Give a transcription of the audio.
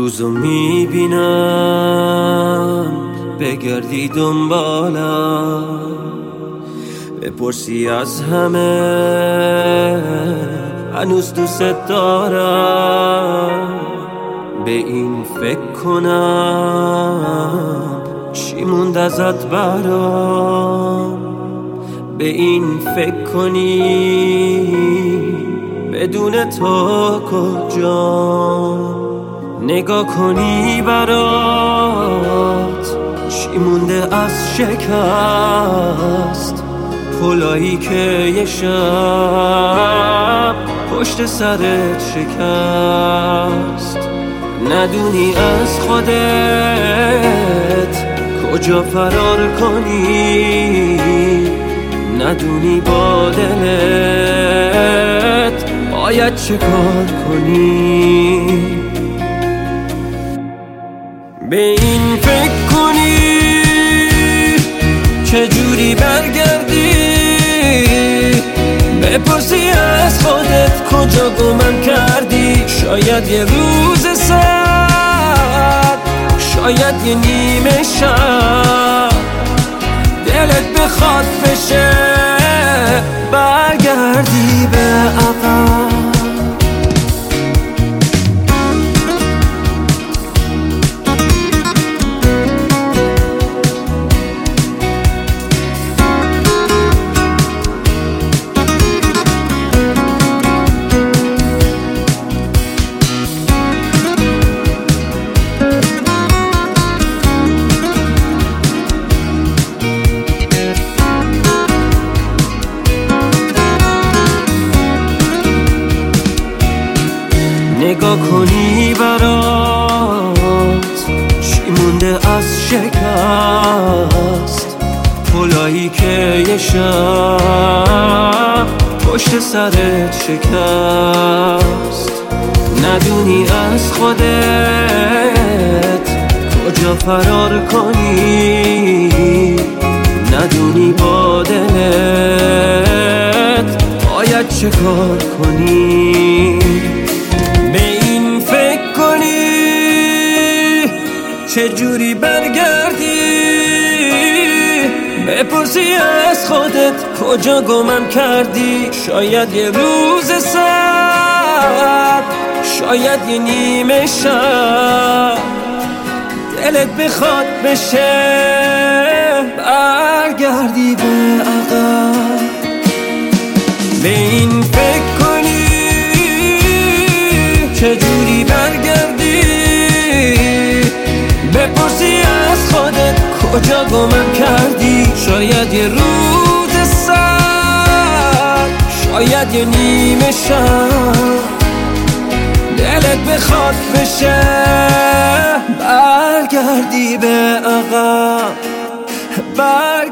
روزو میبینم بگردی دنبالم، بپرسی از همه هنوز دوست دارم. به این فکر کنم چی موند ازت برام، به این فکر کنی بدون تو کجا، نگاه کنی برات چی مونده از شکست، پلایی که یه شب پشت سرت شکست. ندونی از خودت کجا فرار کنی، ندونی با دلت باید چه کار کنی. به این فکر کنی چجوری برگردی، بپرسی از خودت کجا گمم کردی. شاید یه روز سرد، شاید یه نیمه شب دلت بخواد بشه برگردی به عقب. نگاه کنی برات چی مونده از شکست، پلایی که یه شب پشت سرت شکست. ندونی از خودت کجا فرار کنی، ندونی با دلت باید چه کار کنی. چجوری برگردی، بپرسی از خودت کجا گمم کردی. شاید یه روز سرد، شاید یه نیمه شب دلت بخواد بشه برگردی به عقب. به این فکر کنی چجوری برگردی، بپرسی از خودت کجا گمم کردی. شاید یه روز سرد، شاید یه نیمه شب دلت بخواد بشه برگردی به عقب.